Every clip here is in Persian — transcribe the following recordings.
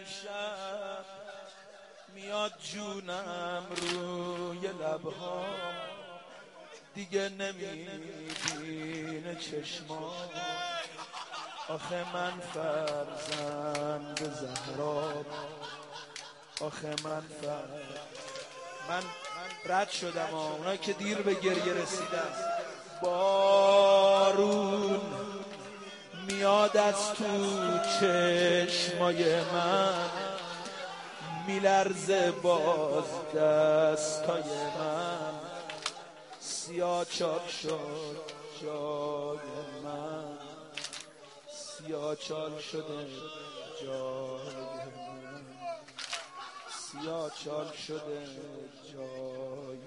شب میاد جونم روی لبها، دیگه نمیبینه چشما. آخه من فرزند زهرا، آخه من رد شدم. اونایی که دیر به گریه رسیدن. بارون میاد از تو چشمای من، میلرزه باز دستای من، سیاه چال شد جای من، سیاه چال شده جای من، سیاه چال شده جای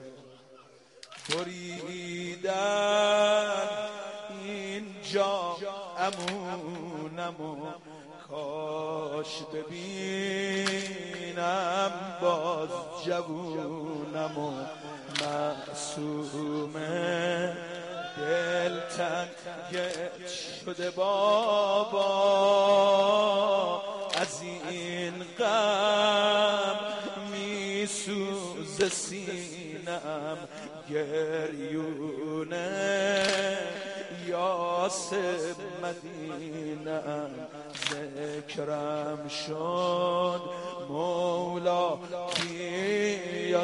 بریدن اینجا امونمو کاش ببینم باز جوونمو معصومه دلتنگ شده بابا از این غم میسوزه سینم گریونه یاسر مدینم ذکرم شد مولاتی یا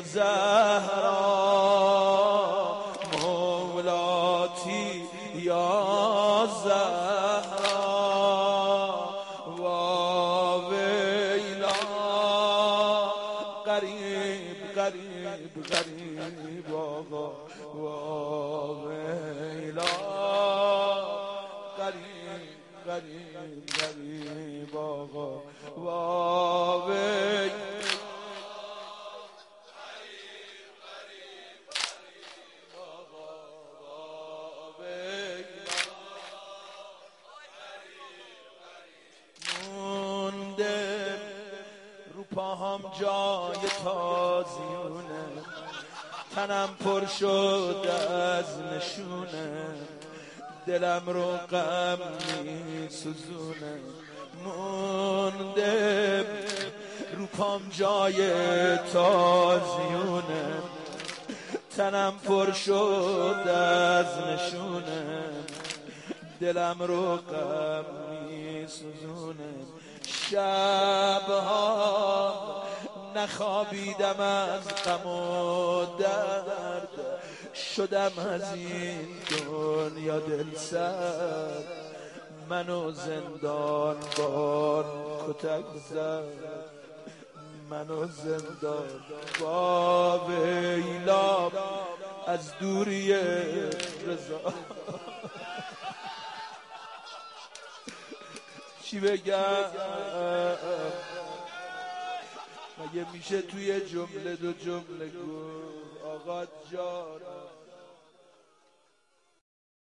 زهرا مولاتی یا زهرا واویلا غریب غریب غریب آقا واویلا غریب غریب غریب آقا واویلا رو پاهم جای تازیونه تنم پر شد از نشونه دلم رو غم می سوزونه مونده رو پام جای تازیونه تنم پر شد از نشونه دلم رو غم می سوزونه شبها نخوابیدم از غم و درد شدم از این دنیا دل سرد منو زندان بار کتک زد منو زندان با ویلا از دوری رضا چی بگم مگه میشه توی جمله دو جمله گفت آقا جان